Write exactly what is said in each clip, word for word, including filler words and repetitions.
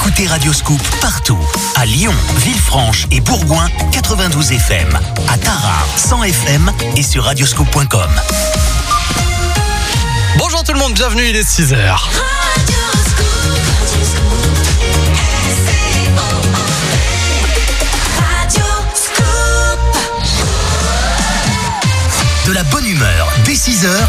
Écoutez Radio Scoop partout. À Lyon, Villefranche et Bourgoin, quatre-vingt-douze F M. À Tarare, cent F M et sur radioscoop point com. Bonjour tout le monde, bienvenue, il est six heures. De la bonne humeur dès six heures.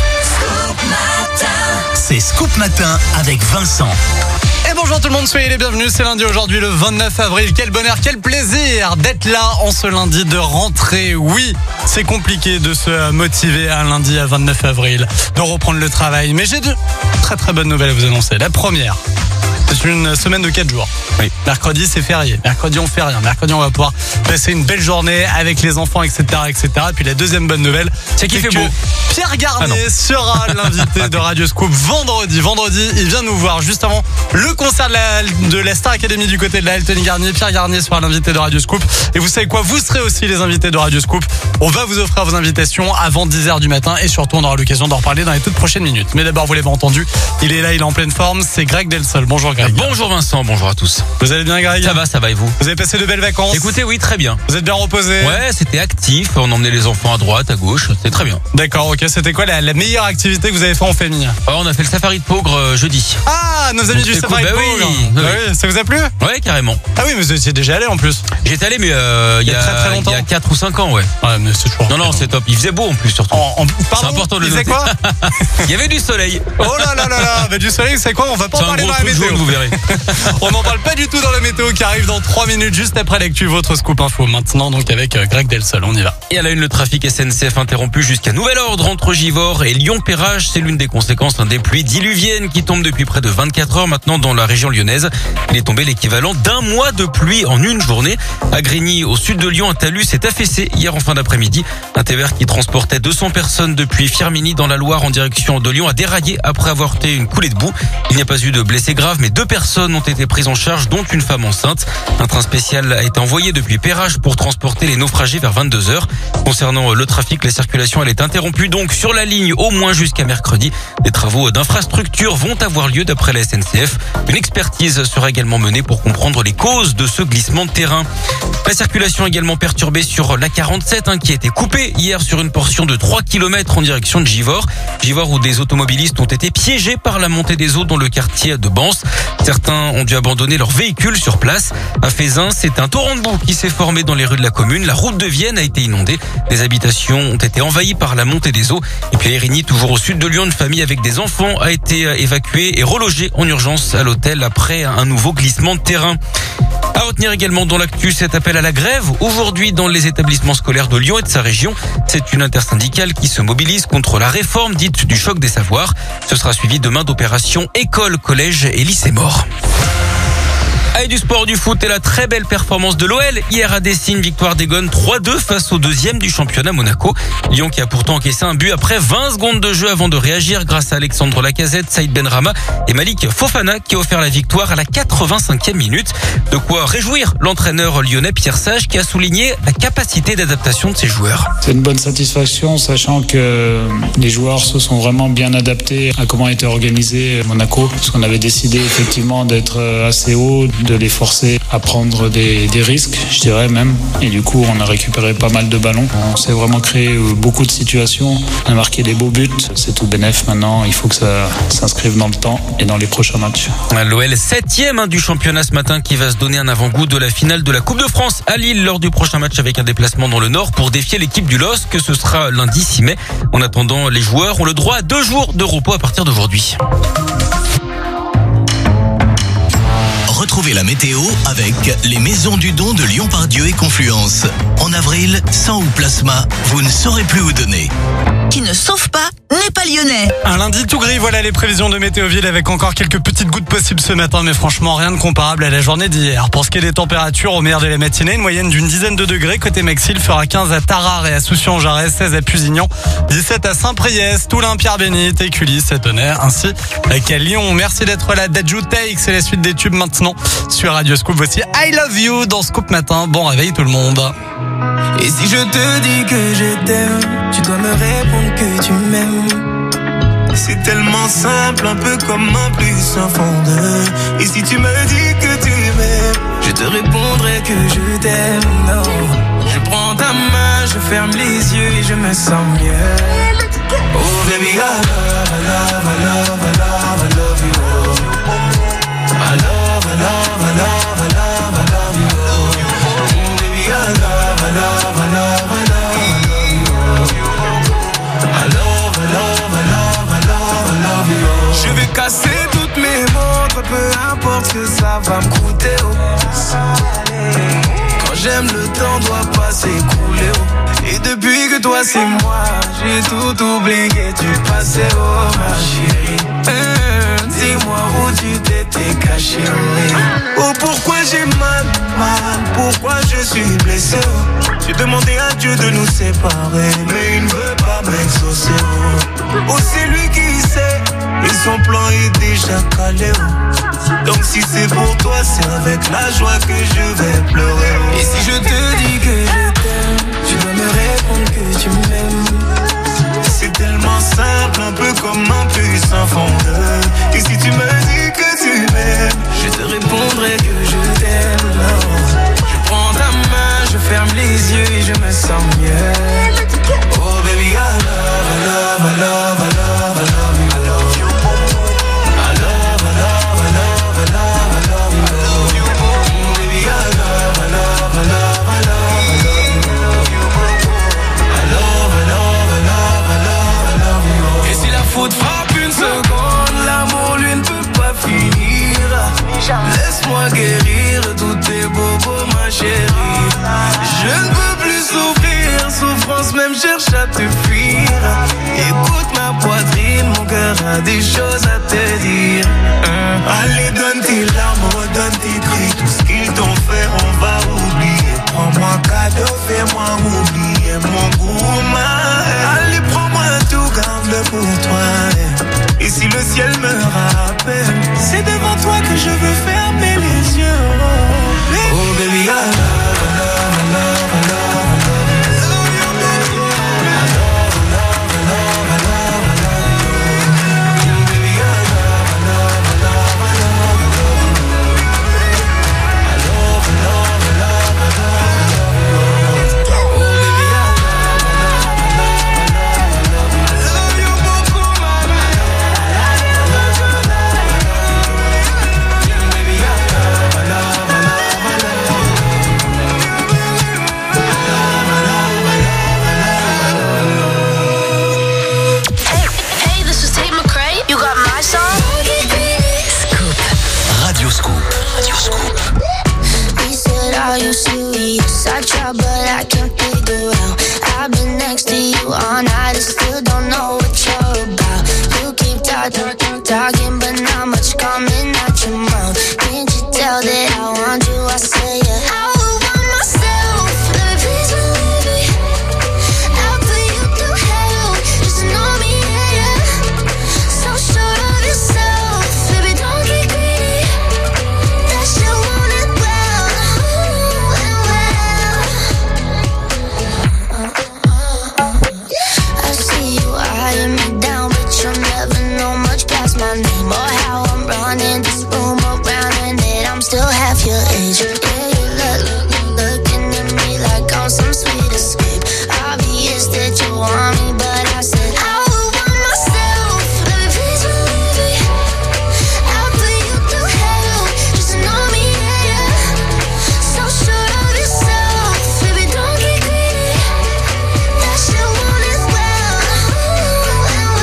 C'est Scoop Matin avec Vincent. Et bonjour tout le monde, soyez les bienvenus, c'est lundi aujourd'hui le vingt-neuf avril. Quel bonheur, quel plaisir d'être là en ce lundi de rentrée. Oui, c'est compliqué de se motiver un lundi à vingt-neuf avril, de reprendre le travail. Mais j'ai de très très bonnes nouvelles à vous annoncer. La première, c'est une semaine de quatre jours. Oui. Mercredi, c'est férié. Mercredi, on fait rien. Mercredi, on va pouvoir passer une belle journée avec les enfants, et cetera, et cetera. Et puis la deuxième bonne nouvelle, c'est qu'il fait beau. Pierre Garnier ah sera l'invité de Radio Scoop vendredi. Vendredi, il vient nous voir juste avant le concert de la, de la Star Academy du côté de la Elton Garnier. Pierre Garnier sera l'invité de Radio Scoop. Et vous savez quoi? Vous serez aussi les invités de Radio Scoop. On va vous offrir vos invitations avant dix heures du matin. Et surtout, on aura l'occasion d'en reparler dans les toutes prochaines minutes. Mais d'abord, vous l'avez entendu, il est là, il est en pleine forme. C'est Greg Delsol. Bonjour Greg. Bonjour Vincent, bonjour à tous. Vous allez bien Greg? Ça va, ça va et vous? Vous avez passé de belles vacances? Écoutez, oui, très bien. Vous êtes bien reposé? Ouais, c'était actif, on emmenait les enfants à droite, à gauche, c'était très bien. D'accord, ok. C'était quoi la, la meilleure activité que vous avez fait en famille? Oh, on a fait le safari de Peaugres euh, jeudi. Ah, nos amis Donc, du safari cool. de bah Peaugres. oui, bah ah oui, ça vous a plu? Ouais, carrément. Ah oui, mais vous étiez déjà allé en plus. J'étais allé, mais euh, il y, y a très, très longtemps. Il y a quatre ou cinq ans, ouais. Ouais, mais c'est toujours. Non, non, c'est top. Il faisait beau en plus, surtout. En, en, pardon, c'est important de le noter. quoi Il y avait du soleil. Oh là là là là, mais du soleil, c'est quoi? On va pas en parler dans la météo. Jaune, vous verrez. On n'en parle pas du tout dans la météo qui arrive dans trois minutes, juste après l'actu, votre scoop info. Maintenant, donc avec Greg Delsol, on y va. Et à la une, le trafic S N C F interrompu jusqu'à nouvel ordre entre Givors et Lyon-Pérages. C'est l'une des conséquences des pluies diluviennes qui tombent depuis près de vingt-quatre heures maintenant dans la région lyonnaise. Il est tombé l'équivalent d'un mois de pluie en une journée. À Grigny, au sud de Lyon, un talus s'est affaissé hier en fin d'après-midi. Un T V R qui transportait deux cents personnes depuis Firminy dans la Loire en direction de Lyon a déraillé après avoir heurté une coulée de boue. Il n'y a pas eu de blessés graves, mais deux personnes ont été prises en charge, dont une femme enceinte. Un train spécial a été envoyé depuis Pérages pour transporter les naufragés vers vingt-deux heures. Concernant le trafic, la circulation elle est interrompue donc sur la ligne au moins jusqu'à mercredi. Des travaux d'infrastructure vont avoir lieu d'après la S N C F. Une expertise sera également menée pour comprendre les causes de ce glissement de terrain. La circulation également perturbée sur l'A quarante-sept hein, qui a été coupée hier sur une portion de trois kilomètres en direction de Givors. Givors où des automobilistes ont été piégés par la montée des eaux dans le quartier de Bance. Certains ont dû abandonner leur véhicule sur place. À Fézin, c'est un torrent de boue qui s'est formé dans les rues de la commune. La route de Vienne a été inondée. Les habitations ont été envahies par la montée des eaux. Et puis à Érigny, toujours au sud de Lyon, une famille avec des enfants a été évacuée et relogée en urgence à l'hôtel après un nouveau glissement de terrain. À retenir également dans l'actu cet appel à la grève aujourd'hui dans les établissements scolaires de Lyon et de sa région. C'est une intersyndicale qui se mobilise contre la réforme dite du choc des savoirs. Ce sera suivi demain d'opérations école, collège et lycée morts. Et du sport, du foot et la très belle performance de l'O L. Hier à Dessine, victoire d'Egon trois deux face au deuxième du championnat Monaco. Lyon qui a pourtant encaissé un but après vingt secondes de jeu avant de réagir grâce à Alexandre Lacazette, Saïd Benrahma et Malik Fofana qui a offert la victoire à la quatre-vingt-cinquième minute. De quoi réjouir l'entraîneur lyonnais Pierre Sage qui a souligné la capacité d'adaptation de ses joueurs. C'est une bonne satisfaction sachant que les joueurs se sont vraiment bien adaptés à comment était organisé Monaco. Parce qu'on avait décidé effectivement d'être assez haut, de les forcer à prendre des, des risques, je dirais même. Et du coup, on a récupéré pas mal de ballons. On s'est vraiment créé beaucoup de situations. On a marqué des beaux buts. C'est tout bénef maintenant. Il faut que ça s'inscrive dans le temps et dans les prochains matchs. L'O L septième hein, du championnat ce matin qui va se donner un avant-goût de la finale de la Coupe de France à Lille lors du prochain match avec un déplacement dans le Nord pour défier l'équipe du L O S C. Ce sera lundi six mai. En attendant, les joueurs ont le droit à deux jours de repos à partir d'aujourd'hui. Retrouvez la météo avec les maisons du don de Lyon-Part-Dieu et Confluence. En avril, sang ou plasma, vous ne saurez plus où donner. Qui ne sauve pas n'est pas lyonnais. Un lundi tout gris, voilà les prévisions de Météoville avec encore quelques petites gouttes possibles ce matin, mais franchement rien de comparable à la journée d'hier. Pour ce qui est des températures, au meilleur de la matinée, une moyenne d'une dizaine de degrés. Côté Maxil, fera quinze à Tarare et à Soucy-en-Jarez, seize à Pusignan, dix-sept à Saint-Priest, Toulin, Pierre-Bénite, Écully, Setonnet, ainsi qu'à Lyon. Merci d'être là, Dadju Take, c'est la suite des tubes maintenant sur Radio Scoop. Voici I Love You dans Scoop Matin. Bon réveil tout le monde. Et si je te dis que je t'aime, tu dois me répondre que tu m'aimes. C'est tellement simple, un peu comme un plus un fond de. Et si tu me dis que tu m'aimes, je te répondrai que je t'aime. Non, je prends ta main, je ferme les yeux et je me sens mieux. Oh baby, I love, I love, I love, I love, I love you. I love, I love, I love, I love, I love you. Oh baby, I love, I love, I love, I love, I love you. I love, I love, I love, I love, I love you. Je vais casser toutes mes montres, peu importe ce que ça va me coûter. Quand j'aime, le temps doit pas s'écouler. Et depuis que toi c'est moi, j'ai tout oublié, tu passais, oh ma chérie. euh, Dis-moi où tu t'étais caché. Oh pourquoi j'ai mal, mal, pourquoi je suis blessé. J'ai demandé à Dieu de nous séparer, mais il ne veut pas m'exaucer. Oh c'est lui qui sait, et son plan est déjà calé. Donc si c'est pour toi, c'est avec la joie que je vais pleurer. Et si je te dis que je t'aime, tu dois me répondre que tu m'aimes. C'est tellement simple, un peu comme un plus un fond de. Et si tu me dis que tu m'aimes, je te répondrai que je t'aime. Je prends ta main, je ferme les yeux et je me sens mieux. Oh baby, I love, I love, I love, I love, I love you. I love you. I love, I love, I love, I love, I love you. Oh baby, I love, I love, I love, I love, I love you. I love, I love, I love, I love, I love you. Et si la faute frappe une seconde, l'amour lui ne peut pas finir. Laisse-moi guérir tous tes bobos, ma chérie. Je ne peux plus souffrir, souffrance même cherche à te fuir. Écoute ma poitrine, mon cœur a des choses à te dire. hein. Allez donne tes larmes, donne tes cris, tout ce qu'ils t'ont fait on va oublier. Prends-moi cadeau, fais-moi oublier mon goût, ma. Allez prends-moi tout, garde-le pour toi. Et si le ciel me rappelle, c'est devant toi que je veux fermer les yeux. Oh baby, I love, I love, I love, I love, I love you. I love, I love, I love, I love, I love you. Baby, I love, I love, I love, I love, I love you. I love, I love, I love, I love, I love you. Oh baby, I love, I love, I love, I love, I love you. I love you beaucoup, mama. Baby, I love, I love, I love, I love you. Hey, hey, this is Tate McRae. You got my song? Scoop. Radio Scoop. Radio Scoop. He said, are you serious? I try, but I can't figure out. I've been next to you all night and still don't know what you're about. You keep talking, talking, but not much coming out your mouth. Can't you tell that I want you? I say yeah. I would want myself. Baby, please believe me. I'll put you through hell. Just to know me, yeah, yeah. So sure of yourself. Baby, don't get greedy. That you want it well, ooh, and well. I see you eyeing me down, but you'll never know much past my name or how I'm running this room around, and that I'm still half your age. Yeah, you look, looking at me like I'm some sweet escape. Obvious that you want me, but I said I would want myself. Baby, please believe me. I'll put you through hell just to know me, yeah, yeah. So sure of yourself, baby, don't get greedy. That you want it well, ooh, and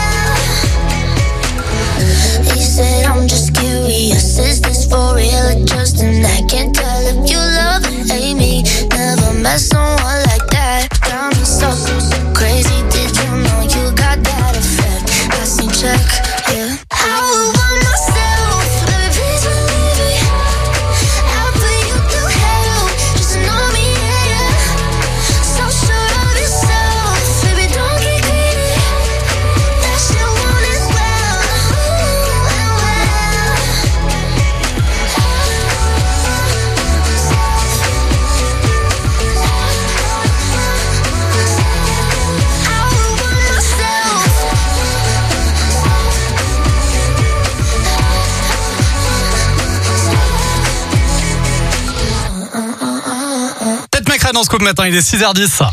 well. He said, I'm just curious, is this for real or just an act? Can't tell if you love or hate me. Never met someone like that. Got me so, so, so crazy. Did you know you got that effect? I see check, yeah. I would want myself. Baby, please believe me. I'll put you through hell just to know me, yeah, yeah. So sure of yourself, baby, don't get greedy. That you want it well, ooh, and well. I would want myself. dans Scoop Matin, il est six heures dix.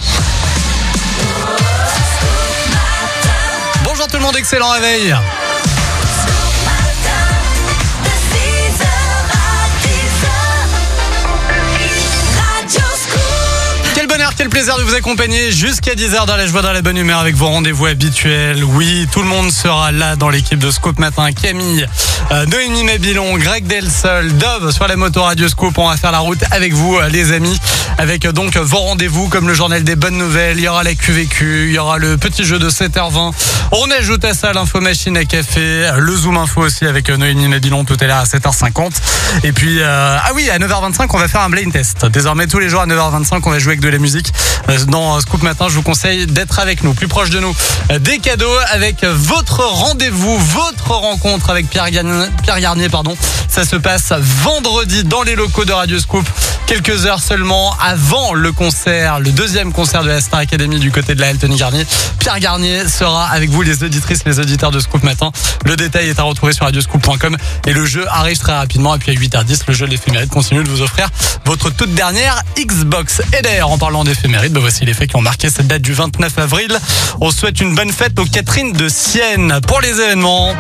Bonjour tout le monde, excellent réveil. Quel bonheur, quel plaisir de vous accompagner jusqu'à dix heures dans la joie, dans la bonne humeur avec vos rendez-vous habituels. Oui, tout le monde sera là dans l'équipe de Scoop Matin. Camille, euh, Noémie Mabilon, Greg Delsol, Dove sur la moto Radio Scoop. On va faire la route avec vous, euh, les amis, avec euh, donc vos rendez-vous comme le journal des bonnes nouvelles. Il y aura la Q V Q, il y aura le petit jeu de sept heures vingt. On ajoute à ça l'info machine à café, le Zoom info aussi avec euh, Noémie Mabilon tout à l'heure à sept heures cinquante. Et puis, euh, ah oui, à neuf heures vingt-cinq, on va faire un blind test. Désormais, tous les jours à neuf heures vingt-cinq, on va jouer avec de la musique dans Scoop Matin. Je vous conseille d'être avec nous, plus proche de nous. Des cadeaux avec votre rendez-vous, votre rencontre avec Pierre Garnier, Pierre Garnier, pardon. Ça se passe vendredi dans les locaux de Radio Scoop. Quelques heures seulement avant le concert, le deuxième concert de la Star Academy du côté de la Tony Garnier. Pierre Garnier sera avec vous, les auditrices, les auditeurs de Scoop Matin. Le détail est à retrouver sur radioscoop point com et le jeu arrive très rapidement. Et puis à huit heures dix, le jeu de l'éphéméride continue de vous offrir votre toute dernière Xbox. Et d'ailleurs, en parlant d'éphéméride, ben voici les faits qui ont marqué cette date du vingt-neuf avril. On souhaite une bonne fête aux Catherine de Sienne. Pour les événements,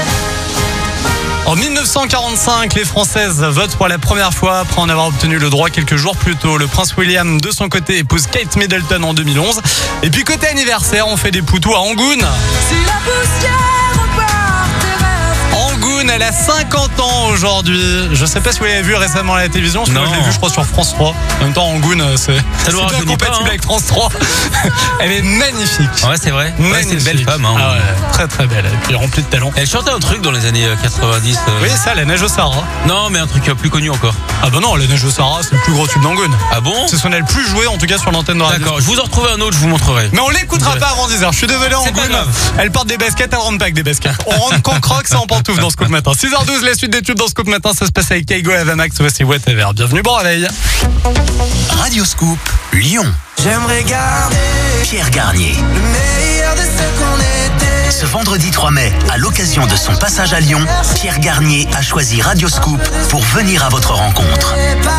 en dix-neuf cent quarante-cinq, les Françaises votent pour la première fois après en avoir obtenu le droit quelques jours plus tôt. Le prince William, de son côté, épouse Kate Middleton en deux mille onze. Et puis côté anniversaire, on fait des poutous à Angoune. Si la poussière repart tes rêves. Angoune, elle a cinquante ans aujourd'hui. Je sais pas si vous l'avez vu récemment à la télévision, parce que moi je l'ai vu je crois sur France trois. En même temps, Angoune, c'est, c'est nous bien rajeunit compatible pas, hein. avec France trois. Elle est magnifique. Ouais, c'est vrai. Ouais, c'est une belle femme. Hein. Ah ouais, très très belle. Et puis remplie de talent. Elle chantait un truc dans les années quatre-vingt-dix. Euh... Oui, ça, la neige au Sahara. Non, mais un truc plus connu encore. Ah bah non, la neige au Sahara, c'est le plus gros tube d'Angoune. Ah bon? C'est ce qu'on a le plus joué, en tout cas sur l'antenne de Radio. D'accord, je vous en retrouverai un autre, je vous montrerai. Mais on l'écoutera pas avant dix heures. Je suis désolé, C'est pas Angoune. grave. Elle porte des baskets, elle rentre pas avec des baskets. On rentre qu'en crocs, ça en pantoufle dans Scoop Matin. six heures douze, la suite des tubes dans Scoop Matin, ça se passe avec Kaigo et Avamax. Voici Whatever. Bienvenue, bon réveil. Radio Scoop, Lyon. J'aimerais garder Pierre Garnier. le meilleur de ce qu'on était. Ce vendredi trois mai, à l'occasion de son passage à Lyon, Pierre Garnier a choisi Radio Scoop pour venir à votre rencontre.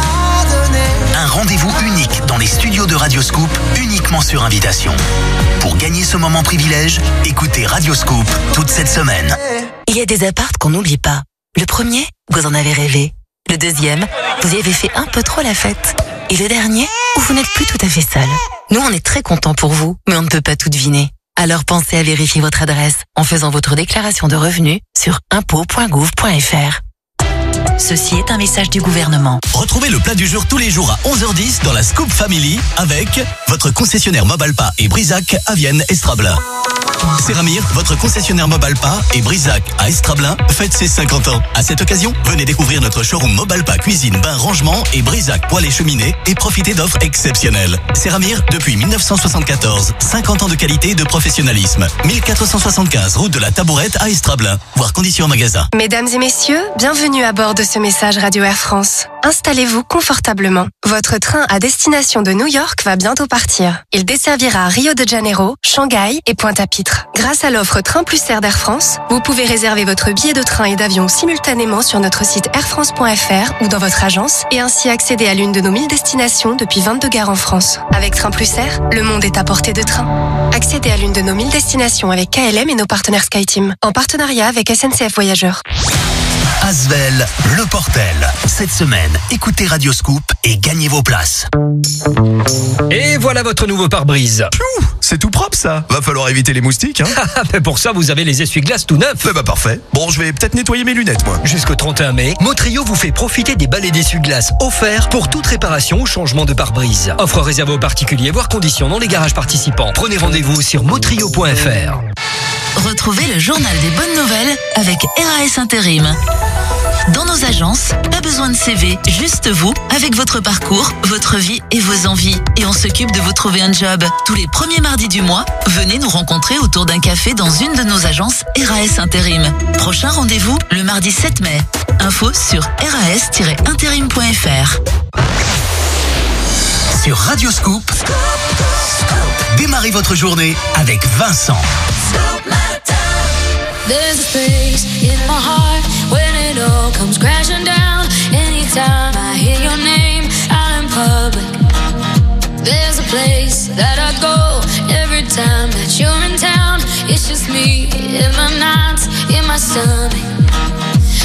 Un rendez-vous unique dans les studios de Radio Scoop, uniquement sur invitation. Pour gagner ce moment privilège, écoutez Radio Scoop toute cette semaine. Il y a des apparts qu'on n'oublie pas. Le premier, vous en avez rêvé. Le deuxième, vous y avez fait un peu trop la fête. Et le dernier, où vous n'êtes plus tout à fait seul. Nous, on est très contents pour vous, mais on ne peut pas tout deviner. Alors pensez à vérifier votre adresse en faisant votre déclaration de revenus sur impôts point gouv point fr. Ceci est un message du gouvernement. Retrouvez le plat du jour tous les jours à onze heures dix dans la Scoop Family avec votre concessionnaire Mobalpa et Brisac à Vienne Estrablin. Séramir, votre concessionnaire Mobalpa et Brisac à Estrablin fête ses cinquante ans. À cette occasion, venez découvrir notre showroom Mobalpa cuisine, bain, rangement et Brisac poêle et cheminée et profitez d'offres exceptionnelles. Séramir, depuis dix-neuf cent soixante-quatorze, cinquante ans de qualité et de professionnalisme. mille quatre cent soixante-quinze route de la Tabourette à Estrablin. Voir conditions en magasin. Mesdames et messieurs, bienvenue à bord de ce message Radio Air France. Installez-vous confortablement. Votre train à destination de New York va bientôt partir. Il desservira Rio de Janeiro, Shanghai et Pointe-à-Pitre. Grâce à l'offre Train Plus Air d'Air France, vous pouvez réserver votre billet de train et d'avion simultanément sur notre site air france point fr ou dans votre agence et ainsi accéder à l'une de nos mille destinations depuis vingt-deux gares en France. Avec Train Plus Air, le monde est à portée de train. Accédez à l'une de nos mille destinations avec K L M et nos partenaires SkyTeam, en partenariat avec S N C F Voyageurs. Asvel, le Portel. Cette semaine, écoutez Radio Scoop et gagnez vos places. Et voilà votre nouveau pare-brise. Piou, c'est tout propre ça. Va falloir éviter les moustiques, hein. Mais pour ça, vous avez les essuie-glaces tout neufs. Eh bah parfait. Bon, je vais peut-être nettoyer mes lunettes, moi. Jusqu'au trente et un mai, Motrio vous fait profiter des balais d'essuie-glaces offerts pour toute réparation ou changement de pare-brise. Offre réservée aux particuliers, voire conditions dans les garages participants. Prenez rendez-vous sur motrio point fr. Retrouvez le journal des bonnes nouvelles avec R A S Intérim. Dans nos agences, pas besoin de C V, juste vous, avec votre parcours, votre vie et vos envies. Et on s'occupe de vous trouver un job. Tous les premiers mardis du mois, venez nous rencontrer autour d'un café dans une de nos agences R A S Intérim. Prochain rendez-vous, le mardi sept mai. Info sur r a s tiret intérim point fr. Sur Radio Scoop, démarrez votre journée avec Vincent. There's a space in my heart when it all comes crashing down. Anytime I hear your name out in public,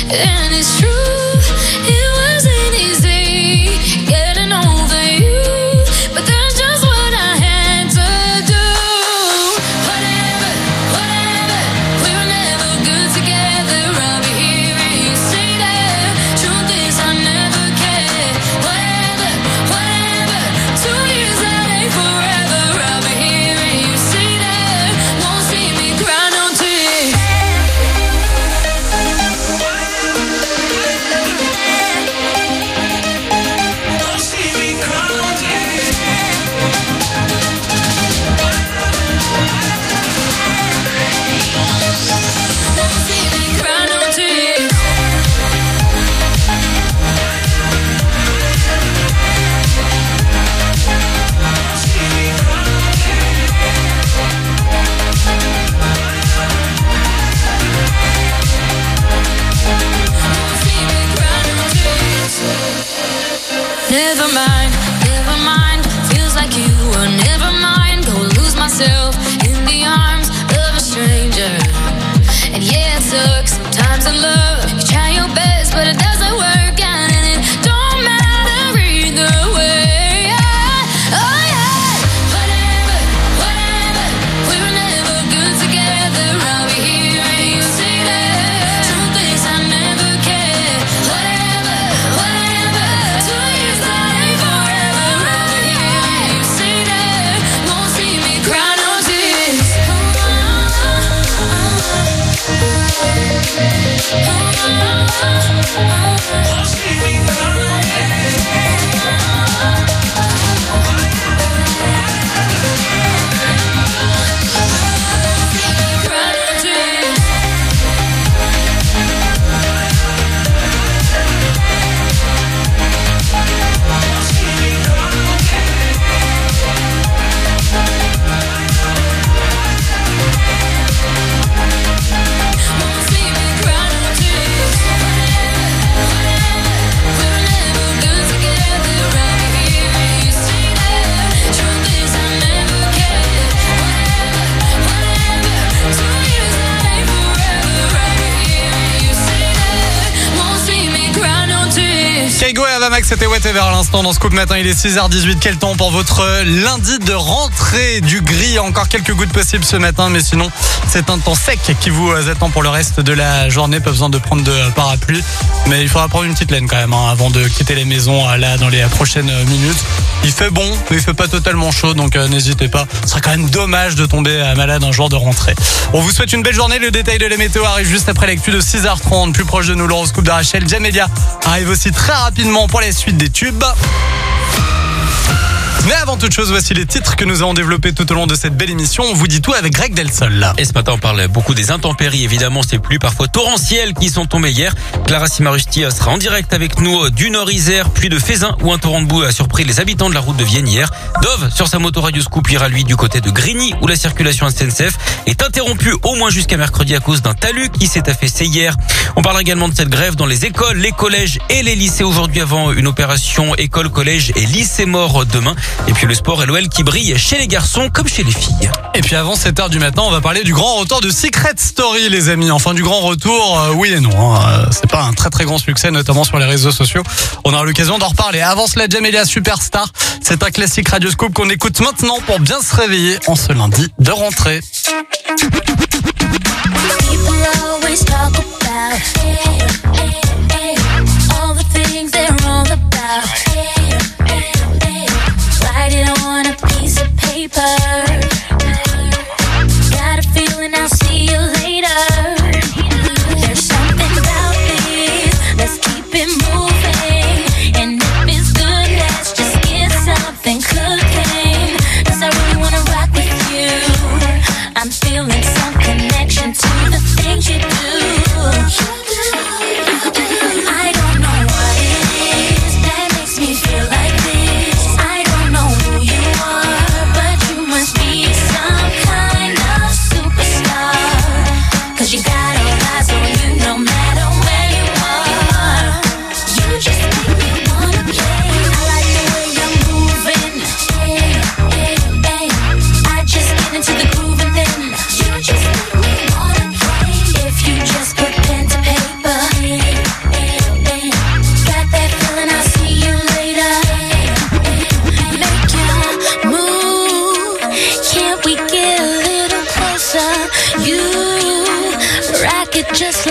And it's true, it wasn't easy getting over you, but that's just what I had to do. Whatever, whatever, we were never good together. I'll be hearing you say that. Truth is I never cared. Whatever, whatever, two years that ain't forever. I'll be hearing you say that. Won't see me cry no tears. Never mind, never mind. Feels like you were never mind. Go lose myself in the arms of a stranger. And yeah, it sucks sometimes in love. You try your best, but it doesn't work out, and it don't matter either way. Oh yeah, whatever, whatever. We were never good together. I'll be hearing you say that. Truth is I never cared. Whatever, whatever. Two years that ain't forever. I'll be hearing you say that. Won't see me cry no tears. Won't see me cry no tears. Won't see me cry no tears. We were never good together. I'll be hearing you say that. Truth is I never cared. Whatever, whatever. Two years that ain't forever. I'll be hearing you say that. Won't see me cry no tears. Kaigo et Avamax, c'était Whatever à l'instant dans Scoop Matin. Il est six heures dix-huit. Quel temps pour votre lundi de rentrée? Du gris, encore quelques gouttes possibles ce matin, mais sinon c'est un temps sec qui vous attend pour le reste de la journée. Pas besoin de prendre de parapluie, mais il faudra prendre une petite laine quand même hein, avant de quitter les maisons là dans les prochaines minutes. Il fait bon, mais il fait pas totalement chaud, donc euh, n'hésitez pas. Ce serait quand même dommage de tomber euh, malade un jour de rentrée. On vous souhaite une belle journée. Le détail de la météo arrive juste après l'actu de six heures trente. Plus proche de nous, l'horoscope de Rachel. Jamelia arrive aussi très rapidement pour la suite des tubes. Mais avant toute chose, voici les titres que nous avons développés tout au long de cette belle émission. On vous dit tout avec Greg Delsol. Et ce matin, on parle beaucoup des intempéries. Évidemment, ces pluies parfois torrentielles qui sont tombées hier. Clara Simarusti sera en direct avec nous du Nord-Isère, puis de Fézin, où un torrent de boue a surpris les habitants de la route de Vienne hier. Dove, sur sa moto Radio Scoop, ira lui du côté de Grigny, où la circulation S N C F est interrompue au moins jusqu'à mercredi à cause d'un talus qui s'est affaissé hier. On parle également de cette grève dans les écoles, les collèges et les lycées aujourd'hui avant une opération école, collège et lycée mort demain. Et puis le sport et l'O L qui brille chez les garçons comme chez les filles. Et puis avant sept heures du matin, on va parler du grand retour de Secret Story, les amis. Enfin, du grand retour, euh, oui et non. Hein. C'est pas un très très grand succès, notamment sur les réseaux sociaux. On aura l'occasion d'en reparler. Avant cela, Jamelia Superstar. C'est un classique Radio Scoop qu'on écoute maintenant pour bien se réveiller en ce lundi de rentrée. Got a feeling I'll see you later. There's something about this, let's keep it moving. And if it's good, let's just get something cooking. 'Cause I really wanna rock with you. I'm feeling some connection to the things you do.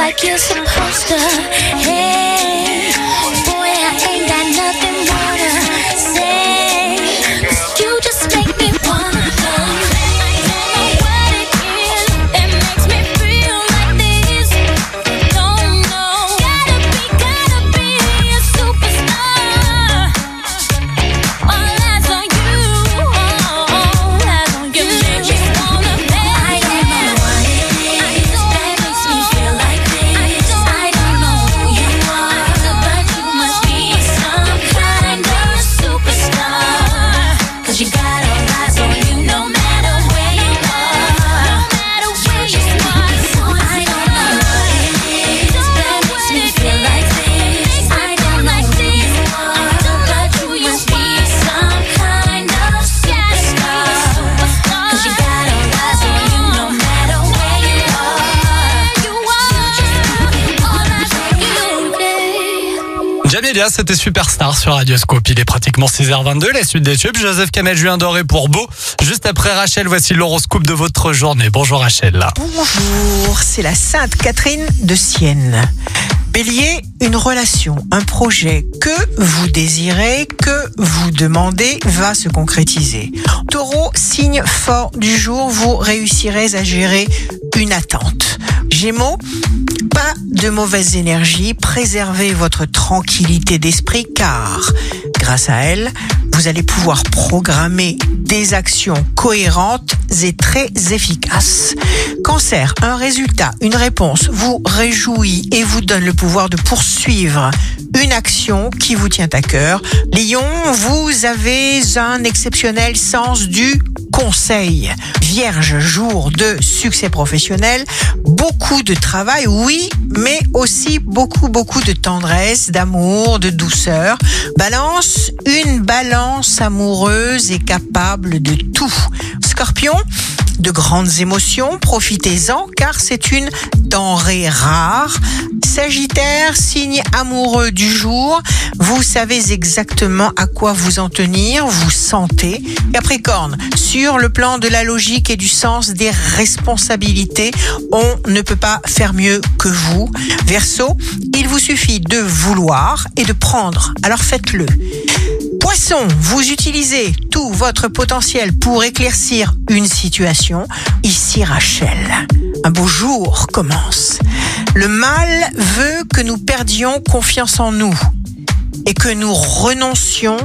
like you're supposed to. Hey, boy, I ain't got nothing more to say, 'cause you just make me wanna love you. I don't know what it is that makes me feel like this. Don't know. Gotta be, gotta be a superstar. All eyes on you, all eyes on you. You just wanna be. I don't know what it is that makes me feel like this. I don't know who you are, but you must be some kind of superstar. 'Cause you got all eyes on you no matter where you are. No matter where you are. I don't know what it is that makes me feel like this. I don't know who you are, but you must be some kind of superstar. 'Cause you got all eyes on you no matter where you are. You are all eyes on you, babe. Jamelia, c'était Superstar sur Radioscope. Il est pratiquement six heures vingt-deux. La suite des tubes. Joseph Kamel, Julien Doré pour Beau. Juste après Rachel, voici l'horoscope de votre journée. Bonjour Rachel. Bonjour, c'est la Sainte Catherine de Sienne. Bélier, une relation, un projet que vous désirez, que vous demandez va se concrétiser. Taureau, signe fort du jour, vous réussirez à gérer une attente. Gémeaux, pas de mauvaise énergie, préservez votre tranquillité d'esprit car, grâce à elle, vous allez pouvoir programmer des actions cohérentes et très efficaces. Cancer, un résultat, une réponse vous réjouit et vous donne le pouvoir de poursuivre une action qui vous tient à cœur. Lion, vous avez un exceptionnel sens du conseil. Vierge, jour de succès professionnel, beaucoup de travail, oui, mais aussi beaucoup, beaucoup de tendresse, d'amour, de douceur. Balance, une balance amoureuse et capable de tout. Scorpion, de grandes émotions, profitez-en car c'est une denrée rare. Sagittaire, signe amoureux du jour, vous savez exactement à quoi vous en tenir, vous sentez. Capricorne, sur le plan de la logique et du sens des responsabilités, on ne peut pas faire mieux que vous. Verseau, il vous suffit de vouloir et de prendre, alors faites-le. Poisson, vous utilisez tout votre potentiel pour éclaircir une situation. Ici Rachel, un beau jour commence. Le mal veut que nous perdions confiance en nous et que nous renoncions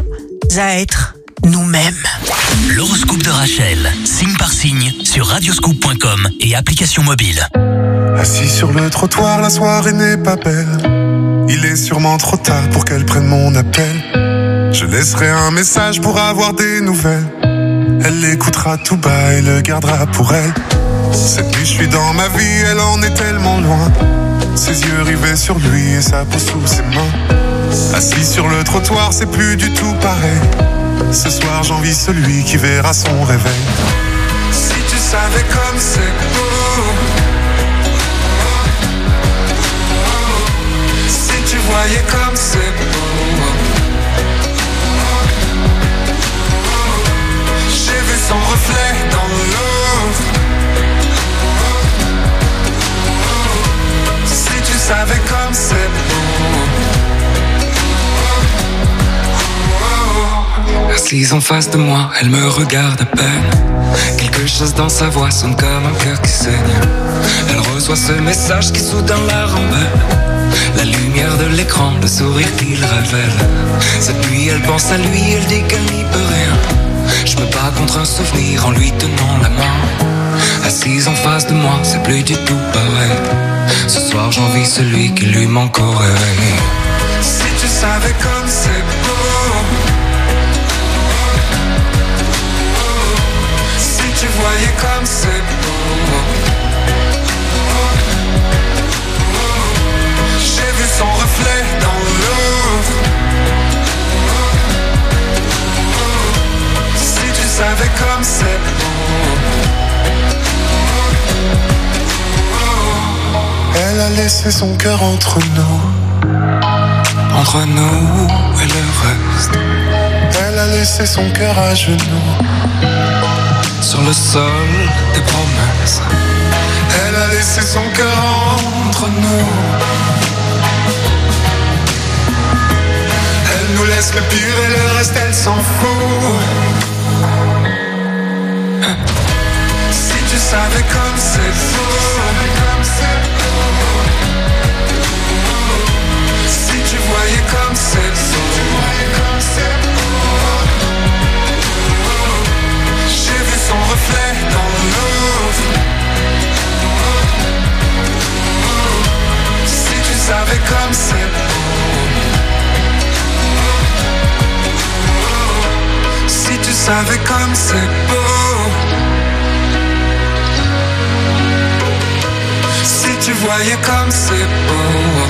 à être nous-mêmes. L'horoscope de Rachel, signe par signe, sur radioscope point com et application mobile. Assis sur le trottoir, la soirée n'est pas belle. Il est sûrement trop tard pour qu'elle prenne mon appel. Je laisserai un message pour avoir des nouvelles. Elle l'écoutera tout bas et le gardera pour elle. Cette nuit je suis dans ma vie, elle en est tellement loin. Ses yeux rivés sur lui et sa peau sous ses mains. Assis sur le trottoir, c'est plus du tout pareil. Ce soir j'envie celui qui verra son réveil. Si tu savais comme c'est beau, si tu voyais comme c'est beau. J'ai vu son reflet dans l'eau. Si tu savais comme c'est beau. Assise en face de moi, elle me regarde à peine. Quelque chose dans sa voix sonne comme un cœur qui saigne. Elle reçoit ce message qui soudain la rembelle. La lumière de l'écran, le sourire qu'il révèle. Cette nuit elle pense à lui, elle dit qu'elle n'y peut rien. Je me bats contre un souvenir en lui tenant la main. Assise en face de moi, c'est plus du tout pareil. Ce soir j'envie celui qui lui manque au réveil. Si tu savais comme c'est beau. Si tu voyais comme c'est beau. J'ai vu son reflet dans l'eau. Si tu savais comme c'est beau. Elle a laissé son cœur entre nous. Entre nous et le reste. Elle a laissé son cœur à genoux. Sur le sol des promesses. Elle a laissé son cœur en entre nous. Elle nous laisse le pire et le reste elle s'en fout. Si tu savais comme c'est beau, si tu voyais comme c'est beau, j'ai vu son reflet dans l'eau. Si tu savais comme c'est beau, si tu savais comme c'est beau, si tu voyais comme c'est beau.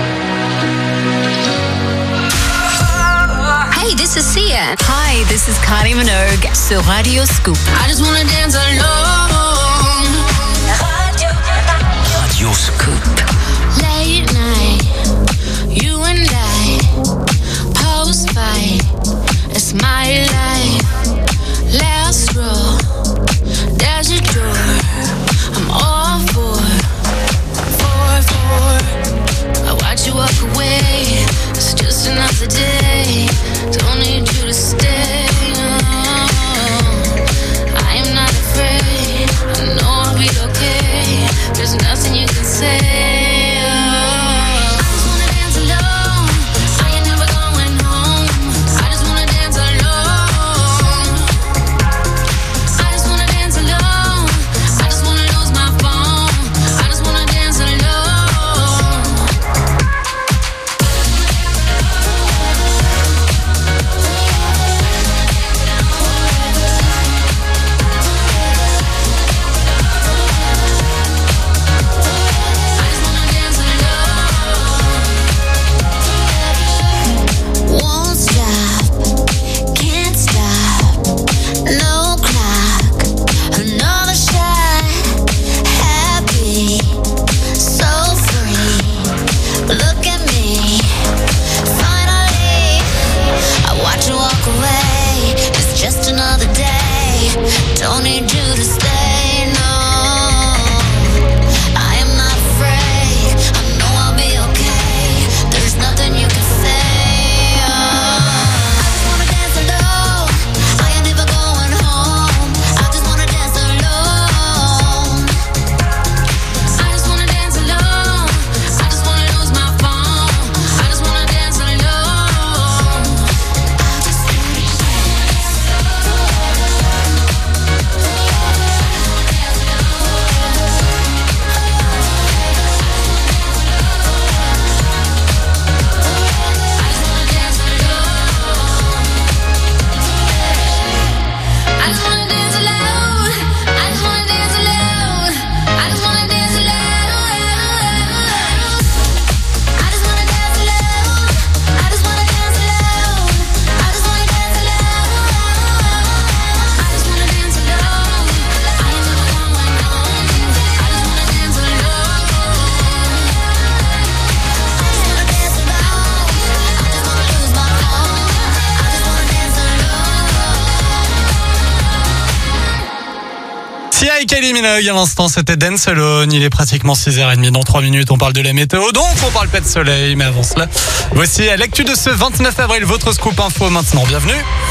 Hey, this is Sia. Hi, this is Kylie Minogue sur Radio Scoop. I just wanna dance alone. Radio, Radio Scoop. Late night, you and I, post fight, it's my life. Last row, there's a door, I'm all for, for, for. I watch you walk away, it's just another day. Don't need you to stay. I am not afraid, I know I'll be okay. There's nothing you can say. Sia et Kylie Minogue, à l'instant c'était Dance Alone, il est pratiquement six heures trente, dans trois minutes on parle de la météo, donc on parle pas de soleil, mais avant cela, voici l'actu de ce vingt-neuf avril, votre scoop info maintenant, bienvenue.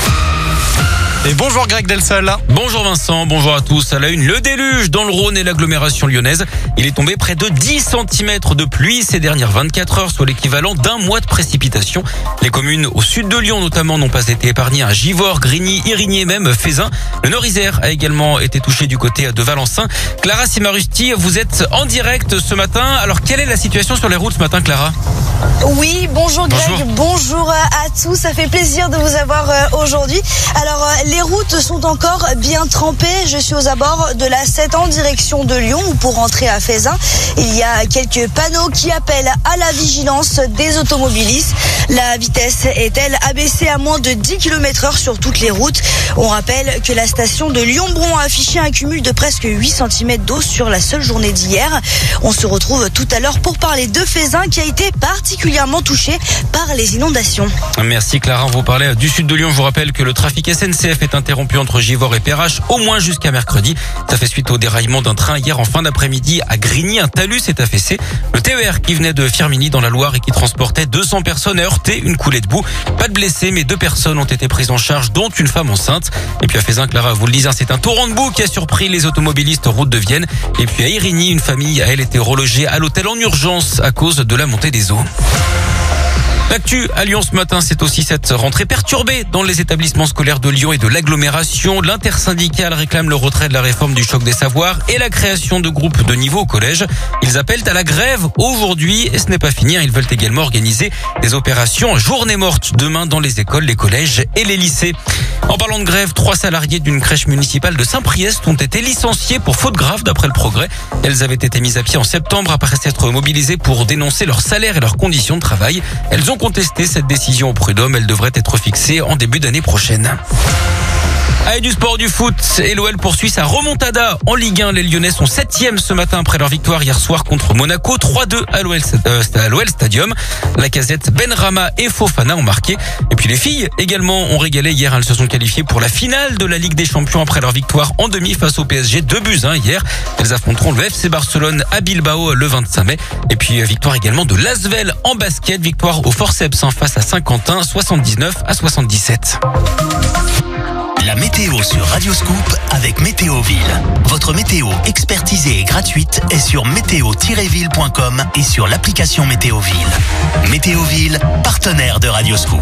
Et bonjour Greg Delsol. Bonjour Vincent, bonjour à tous. À la une, le déluge dans le Rhône et l'agglomération lyonnaise. Il est tombé près de dix centimètres de pluie ces dernières vingt-quatre heures, soit l'équivalent d'un mois de précipitation. Les communes au sud de Lyon notamment n'ont pas été épargnées. À Givors, Grigny, Irigné, même Fézin. Le Nord-Isère a également été touché du côté de Valencin. Clara Simarusti, vous êtes en direct ce matin. Alors quelle est la situation sur les routes ce matin, Clara ? Oui, bonjour Greg, bonjour. bonjour à tous, ça fait plaisir de vous avoir aujourd'hui. Alors les routes sont encore bien trempées, je suis aux abords de la sept en direction de Lyon où pour rentrer à Fézin, il y a quelques panneaux qui appellent à la vigilance des automobilistes. La vitesse est-elle abaissée à moins de dix kilomètres heure sur toutes les routes. On rappelle que la station de Lyon-Bron a affiché un cumul de presque huit centimètres d'eau sur la seule journée d'hier. On se retrouve tout à l'heure pour parler de Fézin qui a été particulièrement particulièrement touchés par les inondations. Merci Clara, on vous parlait du sud de Lyon. Je vous rappelle que le trafic S N C F est interrompu entre Givors et Perrache au moins jusqu'à mercredi. Ça fait suite au déraillement d'un train hier en fin d'après-midi à Grigny. Un talus s'est affaissé. Le T E R qui venait de Firminy dans la Loire et qui transportait deux cents personnes a heurté une coulée de boue. Pas de blessés, mais deux personnes ont été prises en charge, dont une femme enceinte. Et puis à Fézin, Clara, vous le disait, c'est un torrent de boue qui a surpris les automobilistes route de Vienne. Et puis à Irigny, une famille a elle été relogée à l'hôtel en urgence à cause de la montée des eaux. L'actu à Lyon ce matin, c'est aussi cette rentrée perturbée dans les établissements scolaires de Lyon et de l'agglomération. L'intersyndicale réclame le retrait de la réforme du choc des savoirs et la création de groupes de niveau au collège. Ils appellent à la grève aujourd'hui et ce n'est pas fini. Ils veulent également organiser des opérations journée morte demain dans les écoles, les collèges et les lycées. En parlant de grève, trois salariés d'une crèche municipale de Saint-Priest ont été licenciés pour faute grave d'après le Progrès. Elles avaient été mises à pied en septembre après s'être mobilisées pour dénoncer leur salaire et leurs conditions de travail. Elles ont contesté cette décision au prud'homme. Elle devrait être fixée en début d'année prochaine. Allez, du sport, du foot, et l'O L poursuit sa remontada en Ligue un. Les Lyonnais sont septième ce matin après leur victoire hier soir contre Monaco, trois deux à l'O L, euh, à l'O L Stadium. Lacazette, Benrahma et Fofana ont marqué. Et puis les filles également ont régalé hier. Elles se sont qualifiées pour la finale de la Ligue des Champions après leur victoire en demi face au P S G, deux buts un hier. Elles affronteront le F C Barcelone à Bilbao le vingt-cinq mai. Et puis victoire également de l'Asvel en basket, victoire au forceps face à Saint-Quentin, soixante-dix-neuf à soixante-dix-sept. La météo sur Radio Scoop avec Météoville. Votre météo expertisée et gratuite est sur météo tiret ville point com et sur l'application Météoville. Météoville, partenaire de Radio Scoop.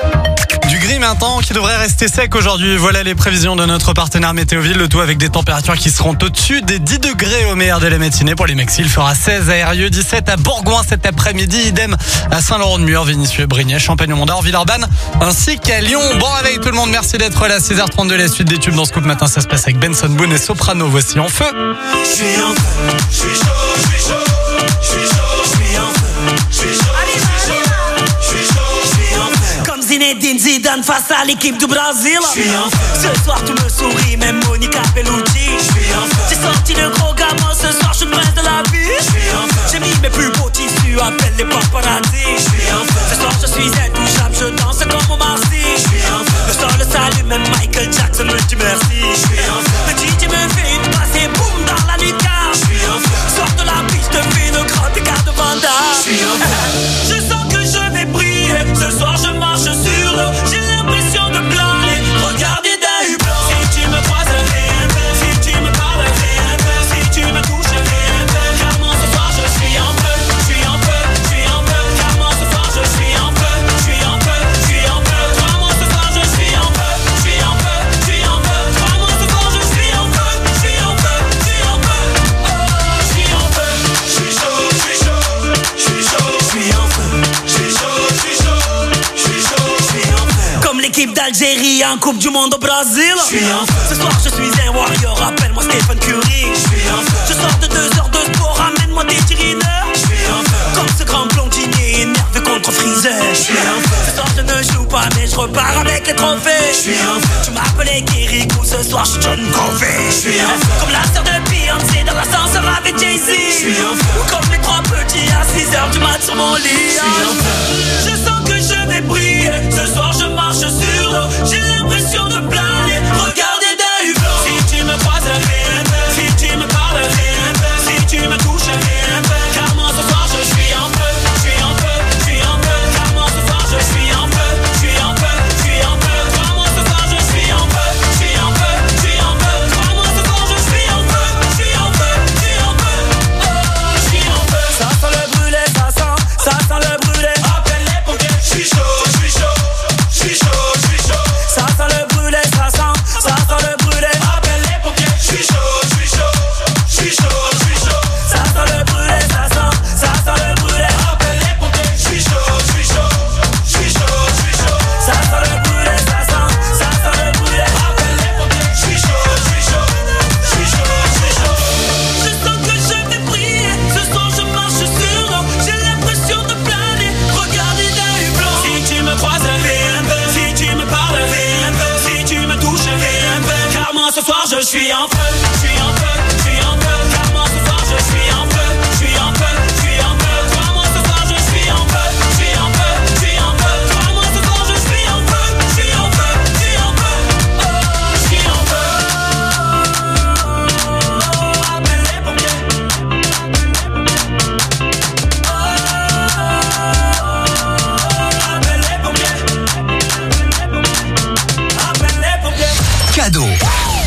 Du gris maintenant qui devrait rester sec aujourd'hui. Voilà les prévisions de notre partenaire Météoville. Le tout avec des températures qui seront au-dessus des dix degrés au meilleur de la matinée. Pour les maxi, il fera seize à Eyrieux, dix-sept à Bourgoin cet après-midi. Idem à Saint-Laurent-de-Muir, Vénissieux, Brignais, Champagne-au-Mont-d'Or, Villeurbanne ainsi qu'à Lyon. Bon réveil tout le monde. Merci d'être là. six heures trente-deux, la suite des tubes dans Scoop Matin. Ça se passe avec Benson Boone et Soprano. Voici En Feu. Je suis en feu, je suis chaud, je suis chaud, je suis chaud, je suis en feu, je suis chaud, je suis chaud, je suis chaud, je suis en feu. Comme Zinedine Zidane face à l'équipe du Brésil. Je suis en feu. Ce soir tu me souris, même Monica Bellucci. Je suis en feu. J'ai sorti le gros gamin, ce soir je suis le prince de la vie. Je suis en feu. J'ai mis mes plus beaux tissus, appelle les paparazzi. Je suis en feu. Ce soir je suis intouchable, je danse comme au Marcy. Je suis en feu. Le sol le salue, même Michael Jackson me dit merci. Je suis en feu. Le D J me fait une passe et boum dans la lucarne. Je suis en feu. Sors de la piste, fais le grand écart de Vanda. Je suis en feu. Je sens que je vais briller. Ce soir je marche sur l'eau. J'ai l'impression de planer. Regardez d'un hublot. Si tu me croises, rien de. Si tu me parles, rien de. Si tu me touches, rien de. Clairement ce soir je suis en feu. Je suis en feu, je suis en feu. Clairement ce soir je suis en feu. Je suis en feu, je suis en feu. Crois-moi ce soir je suis en feu. Je suis en feu, je suis en feu. Crois-moi ce soir je suis en feu. Je suis en feu, je suis en feu. Oh, je suis en feu. Je suis chaud, je suis chaud. Je suis chaud, je suis en feu. Je suis chaud, je suis chaud. Je suis chaud, je suis en feu. Comme l'équipe d'Algérie en Coupe du Monde au Brésil. Je suis en feu. Ce soir je suis un warrior, appelle-moi Stephen Curry. Je suis en feu. Je sors de deux heures de sport, ramène-moi des tirineurs. Je suis en feu. Comme ce grand blondinier énervé contre Freezer. Je suis en feu. Ce soir je ne joue pas mais je repars avec les trophées. Je suis en feu. Tu m'appelais Kirikou, ce soir je suis John Covey. Je suis en feu. Comme la sœur de Beyoncé dans l'ascenseur avec Jay-Z. Je suis en feu. Ou comme les trois petits à six heures du mat sur mon lit. Je suis en feu. Je sens que je vais briller. Ce soir je marche sur l'eau. J'ai l'impression de planer. Regardez d'un hublot. Si tu me croises, rien de. Si tu me parles, rien de. Si tu me touches, rien de. Clairement ce soir je suis en feu. Je suis en feu, je suis en feu. Clairement ce soir je suis en feu. Je suis en feu, je suis en feu. Crois-moi ce soir je suis en feu. Je suis en feu, je suis en feu. Crois-moi ce soir je suis en feu. Je suis en feu, je suis en feu. Oh, je suis en feu. Ça sent le brûlé, ça sent, ça sent le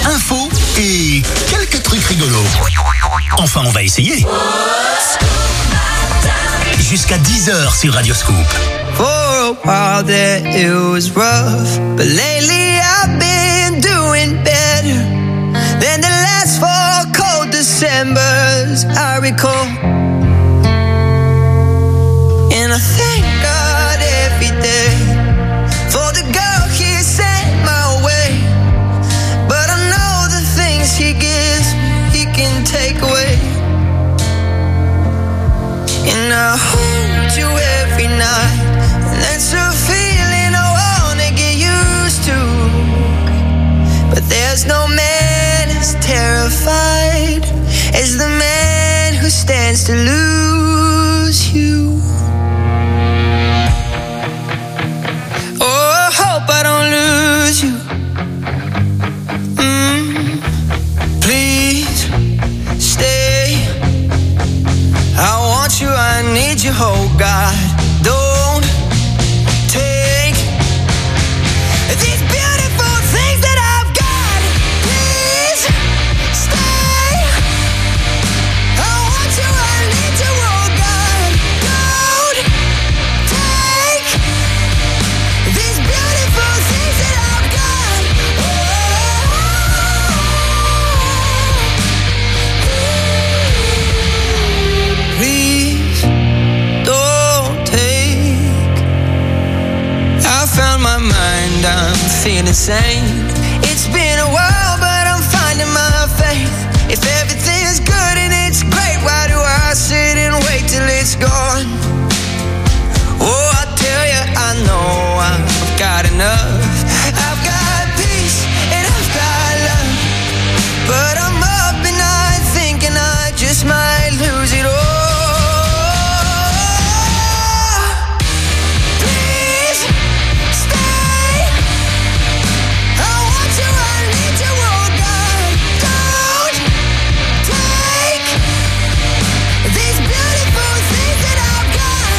infos et quelques trucs rigolos. Enfin, on va essayer. Jusqu'à dix heures sur Radio Scoop. For a while there it was rough, but lately I've been doing better than the last four cold Decembers I recall. And I thank God every day for the girl He sent my way. But I know the things He gives me, He can take away. And I hold you every night, and that's a feeling I wanna get used to. But there's no man as terrified as the man who stands to lose you. Oh, I hope I don't lose you. Mm, please stay. I want you, I need you, oh God. Don't take these beautiful things that I've got. Please stay. I want you, I need you, oh God. Don't take these beautiful things that I've got. Please don't take. I found my mind, I'm feeling sane. It's been a while, but I'm finding my faith. If everything's good and it's great, why do I sit and wait till it's gone? Oh, I tell you, I know I've got enough. I've got peace and I've got love, but I'm up and I thinking I just might lose it all. Please stay. I want you, I need you, oh God. Don't take these beautiful things that I've got.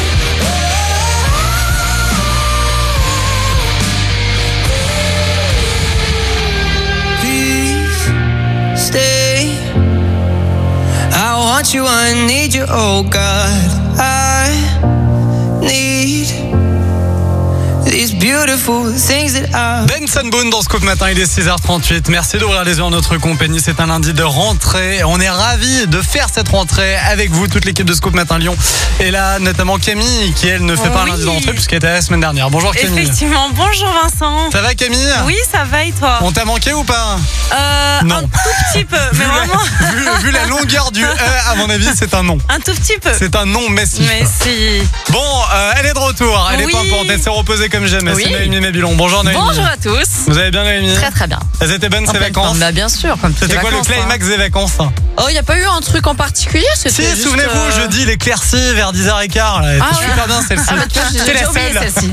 Please stay. I want you, I need you, oh God. I need these beautiful things that I. Benson Boone dans Scoop Matin, il est six heures trente-huit. Merci d'ouvrir les yeux en notre compagnie. C'est un lundi de rentrée. On est ravis de faire cette rentrée avec vous, toute l'équipe de Scoop Matin Lyon. Et là, notamment Camille, qui elle ne fait pas un Oui. lundi de rentrée puisqu'elle était la semaine dernière. Bonjour Camille. Effectivement, bonjour Vincent. Ça va Camille? Oui, ça va et toi? On t'a manqué ou pas? Euh, Non. un tout petit peu, mais Vu la- vraiment. vu, vu la longueur du E, à mon avis, c'est un non. Un tout petit peu. C'est un non massif. Mais si. Bon, euh, elle est de retour. Elle Oui. est pimpante. Elle s'est reposée comme jamais. Oui. C'est Noémie Mébilon. Bonjour Noémie. Bonjour à tous. Vous allez bien Noémie? Très très bien. Elles étaient bonnes En ces pleine vacances? forme. Bah, bien sûr, comme toutes C'était les quoi vacances, le climax hein. des vacances? Oh, il n'y a pas eu un truc en particulier? Si, C'était juste, souvenez-vous, euh, jeudi, l'éclaircie vers dix heures quinze. Là. Elle Ah était ouais. super bien celle-ci. Ah bah tu vois, j'ai C'est déjà la oublié seule. celle-ci.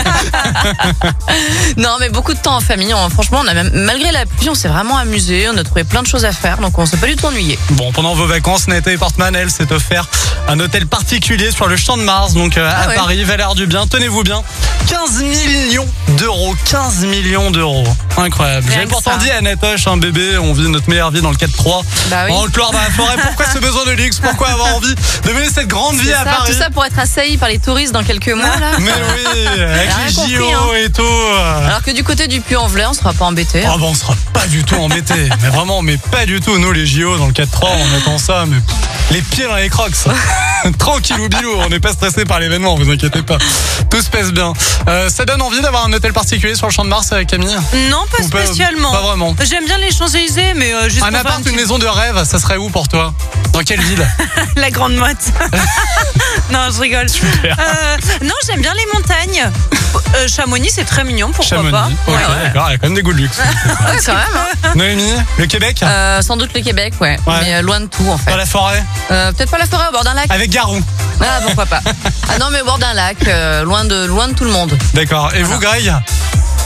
Non, mais beaucoup de temps en famille. On- franchement, on a même, malgré la pluie, on s'est vraiment amusé. On a trouvé plein de choses à faire, donc on s'est pas du tout ennuyé. Bon, pendant vos vacances, Nathalie Portman, elle, s'est offert un hôtel particulier sur le Champ de Mars, donc euh, à Ah ouais. Paris, Valère du Bien. Tenez-vous bien, quinze millions d'euros. quinze millions d'euros. Incroyable. Rien J'avais que pourtant ça. dit à Natoche, un bébé, on vit notre meilleure vie dans le quatre trois. Bah oui. En Haute-Loire, dans la forêt. Pourquoi ce besoin de luxe? Pourquoi avoir envie de mener cette grande vie C'est à ça, Paris? tout ça pour être assailli par les touristes dans quelques mois là. Mais oui, avec J'ai rien les compris, J O hein. et tout. Alors que du côté du Puy-en-Velay, on sera pas embêté. Ah bah on sera pas du tout embêté. Mais vraiment, mais pas du tout. Nous les J O dans le quatre trois, on attend ça, mais pff, les pieds dans les crocs. Tranquillou bilou, on n'est pas stressé par l'événement, vous inquiétez pas. Tout se passe bien. Euh, ça donne envie d'avoir un hôtel particulier sur le Champ de Mars avec Camille? Non, pas Ou pas- spécialement. pas vraiment. J'aime bien les Champs-Élysées, mais euh, juste Un pour faire appart, petit- une maison de rêve, ça serait où pour toi? Dans quelle ville? La Grande Motte. Non, je rigole. Super. Euh, non, j'aime bien les montagnes. Euh, Chamonix, c'est très mignon, pourquoi Chamonix. pas. Ok, Ouais, ouais. d'accord, il y a quand même des goûts de luxe. Ouais, quand même. hein. Noémie, le Québec? Euh, sans doute le Québec, ouais. Ouais. Mais euh, loin de tout, en fait. Dans la forêt? Euh, Peut-être pas la forêt, au bord d'un lac. Avec Garou. Ah, pourquoi pas. Ah non, mais au bord d'un lac, euh, loin, de, loin de tout le monde. D'accord. Et vous, Greg?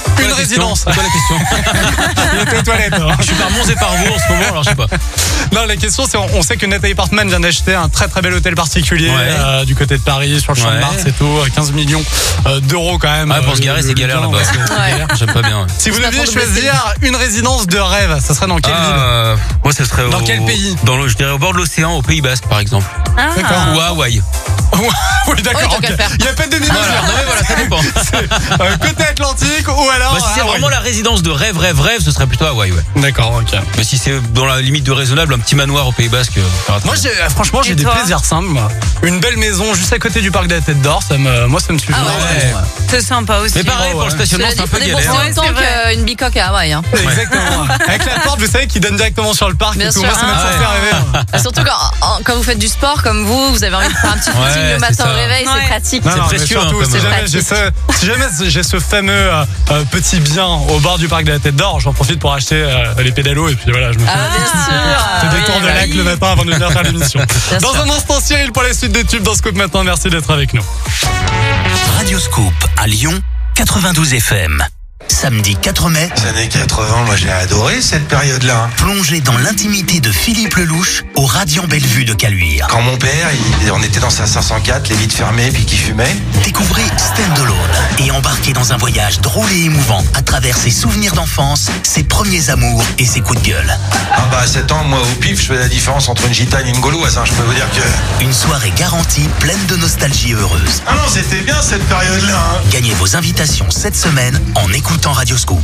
Une résidence. C'est quoi la question? Il était aux toilettes. Hein. Je suis par Mons et par vous en ce moment, alors je sais pas. Non, la question c'est, on sait que Nathalie Portman vient d'acheter un très très bel hôtel particulier Ouais. euh, du côté de Paris, sur le champ Ouais. de Mars et tout, quinze millions euh, d'euros quand même. Ah, pour se garer, euh, c'est le galère bien, là-bas. ouais. Ouais. J'aime pas bien. Ouais. Si vous Je deviez m'attends de choisir une résidence de rêve, ça serait dans quelle ville? Ah, moi, ça serait Dans au- quel pays? Dans le, je dirais au bord de l'océan, au Pays Basque, par exemple. Ah. D'accord. Ou à Hawaï. Oui, d'accord. Oui, tant qu'à ok. faire. Il n'y a pas de demi-mesure. Voilà, non mais voilà, ça dépend. C'est, euh, côté Atlantique ou alors. Bah, si c'est Hawaï. vraiment la résidence de rêve, rêve, rêve, ce serait plutôt Hawaï, ouais. D'accord, ok. Mais si c'est dans la limite de raisonnable, un petit manoir au Pays Basque. euh, ça va très Moi, bien. j'ai, euh, franchement, j'ai Et des toi plaisirs simples. Moi. Une belle maison juste à côté du parc de la Tête d'Or, ça me, moi, ça me suffit. Ah ouais. Ouais. C'est sympa aussi. Mais pareil, pour le stationnement, c'est un peu Faut galère. débourser autant qu'une bicoque à Hawaï. Hein. Exactement. Avec la porte, vous savez, qui donne directement sur le parc Bien et tout. sûr. Moi, ça m'a Ah toujours ouais. fait rêver. moi. Ah, surtout quand, en- quand vous faites du sport comme vous, vous avez envie de faire un petit footing Ouais, le matin c'est au ça. réveil, Ouais. c'est pratique. Non, non, mais précieux, surtout, hein, comme- si, jamais pratique. j'ai ce, si jamais j'ai ce fameux euh, euh, petit bien au bord du parc de la Tête d'Or, j'en profite pour acheter euh, les pédalos et puis voilà, je me fais Ah, bien sûr. c'est des Oui, tours de bah lac oui. le matin avant de venir faire l'émission. Bien Dans sûr. un instant, Cyril pour la suite des tubes dans Scoop Matin. Merci d'être avec nous. Radio Scoop à Lyon, quatre-vingt-douze F M. Samedi quatre mai, Les années quatre-vingts, moi j'ai adoré cette période-là. plongez dans l'intimité de Philippe Lelouch au Radiant Bellevue de Caluire. Quand mon père, il- on était dans sa cinq cent quatre, les vitres fermées, puis qu'il fumait. Découvrez Stand Alone et embarquez dans un voyage drôle et émouvant à travers ses souvenirs d'enfance, ses premiers amours et ses coups de gueule. Ah bah à sept ans, moi au pif, je fais la différence entre une gitane et une gauloise, hein, je peux vous dire que... Une soirée garantie pleine de nostalgie heureuse. Ah non, c'était bien cette période-là, hein. Gagnez vos invitations cette semaine en écoutant Radio Scoop.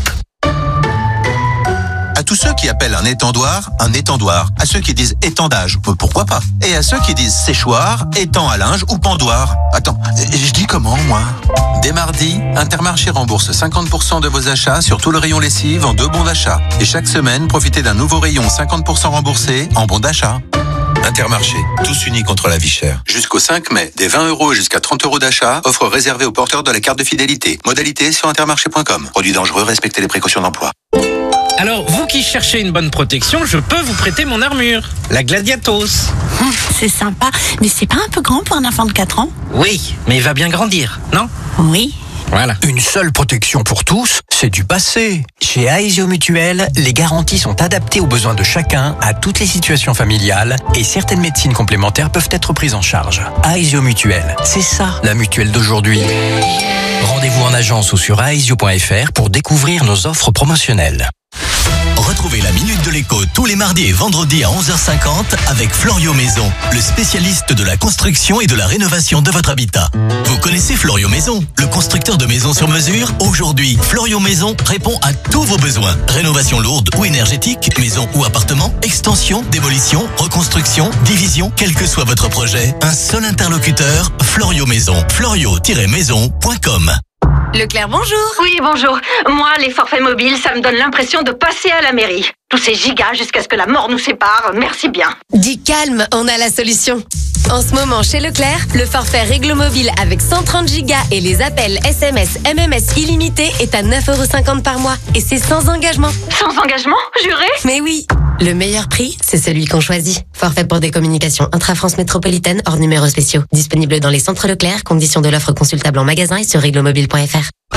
À tous ceux qui appellent un étendoir, un étendoir. À ceux qui disent étendage, euh, pourquoi pas. Et à ceux qui disent séchoir, étang à linge ou pendoir. Attends, euh, je dis comment, moi? Dès mardi, Intermarché rembourse cinquante pour cent de vos achats sur tout le rayon lessive en deux bons d'achat. Et chaque semaine, profitez d'un nouveau rayon cinquante pour cent remboursé en bons d'achat. Intermarché, tous unis contre la vie chère. Jusqu'au cinq mai, des vingt euros jusqu'à trente euros d'achat, offre réservée aux porteurs de la carte de fidélité. Modalité sur intermarché point com. Produit dangereux, respectez les précautions d'emploi. Alors, vous qui cherchez une bonne protection, je peux vous prêter mon armure, la Gladiatos. C'est sympa, mais c'est pas un peu grand pour un enfant de quatre ans? Oui, mais il va bien grandir, non? Oui. Voilà. Une seule protection pour tous, c'est du passé. Chez Aesio Mutuel, les garanties sont adaptées aux besoins de chacun, à toutes les situations familiales, et certaines médecines complémentaires peuvent être prises en charge. Aesio Mutuel, c'est ça la mutuelle d'aujourd'hui. Rendez-vous en agence ou sur aesio point f r pour découvrir nos offres promotionnelles. Retrouvez la Minute de l'écho tous les mardis et vendredis à onze heures cinquante avec Florio Maison, le spécialiste de la construction et de la rénovation de votre habitat. Vous connaissez Florio Maison, le constructeur de maisons sur mesure? Aujourd'hui, Florio Maison répond à tous vos besoins. Rénovation lourde ou énergétique, maison ou appartement, extension, démolition, reconstruction, division, quel que soit votre projet, un seul interlocuteur, Florio Maison. florio tiret maison point com. Leclerc, bonjour. Oui, bonjour. Moi, les forfaits mobiles, ça me donne l'impression de passer à la mairie. Tous ces gigas jusqu'à ce que la mort nous sépare, merci bien. Dis calme, on a la solution. En ce moment, chez Leclerc, le forfait Réglo Mobile avec cent trente gigas et les appels S M S, M M S illimités est à neuf euros cinquante par mois. Et c'est sans engagement. Sans engagement, juré? Mais oui. Le meilleur prix, c'est celui qu'on choisit. Forfait pour des communications intra-France métropolitaine hors numéros spéciaux. Disponible dans les centres Leclerc, conditions de l'offre consultable en magasin et sur réglo mobile point f r.